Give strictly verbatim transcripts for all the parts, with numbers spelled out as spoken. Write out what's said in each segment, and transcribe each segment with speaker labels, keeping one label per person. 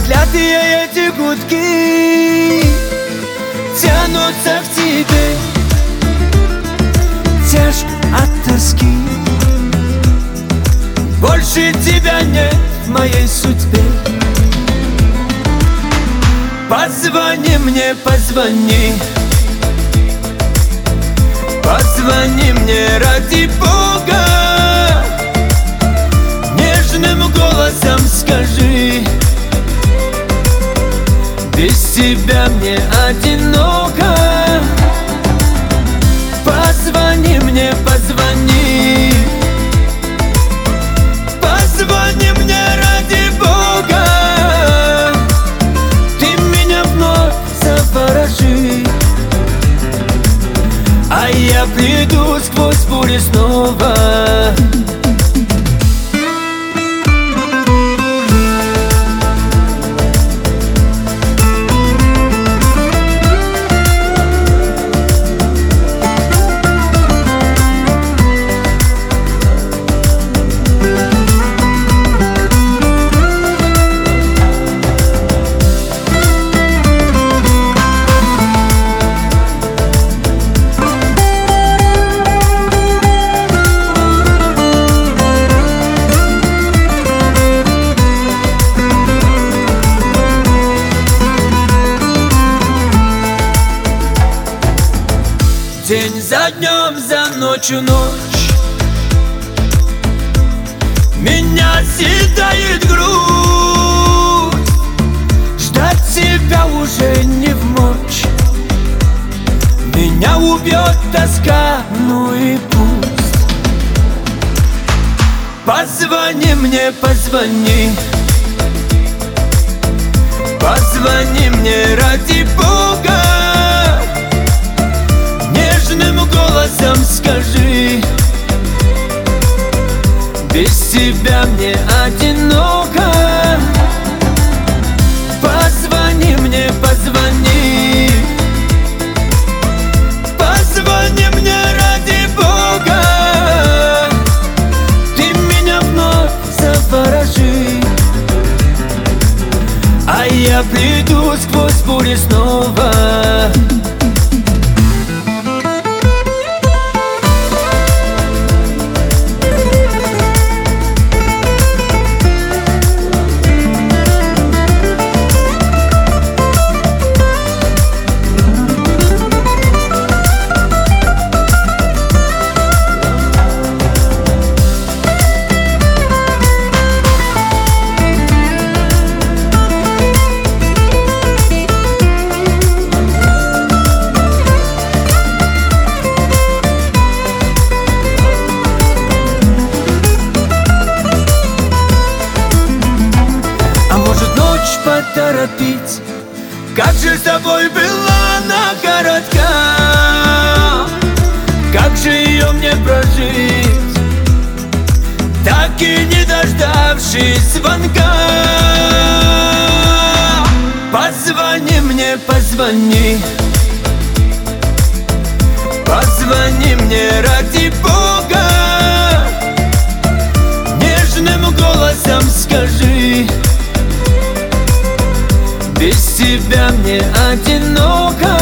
Speaker 1: Проклятые эти гудки тянутся к тебе, тяжко от тоски. Больше тебя нет в моей судьбе. Позвони мне, позвони, позвони мне ради Бога. Нежным голосом скажи: без тебя мне одиноко. Позвони мне, позвони, позвони мне ради Бога. Ты меня вновь заворожи, а я приду сквозь бури снова. День за днем, за ночью ночь, меня съедает грудь. Ждать тебя уже не в мочь, меня убьет тоска, ну и пусть. Позвони мне, позвони, позвони мне ради Бога. Нежным голосом скажи: без тебя мне одиноко. Позвони мне, позвони, позвони мне ради Бога. Ты меня вновь заворожи, а я приду сквозь бури снова. Поторопить, как же с тобой была она коротка, как же ее мне прожить, так и не дождавшись звонка. Позвони мне, позвони, позвони мне ради Бога. Нежным голосом скажи: без тебя мне одиноко.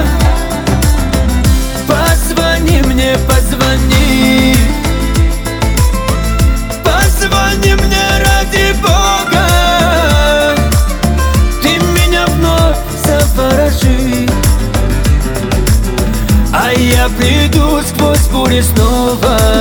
Speaker 1: Позвони мне, позвони, позвони мне ради Бога. Ты меня вновь заворожи, а я приду сквозь бури снова.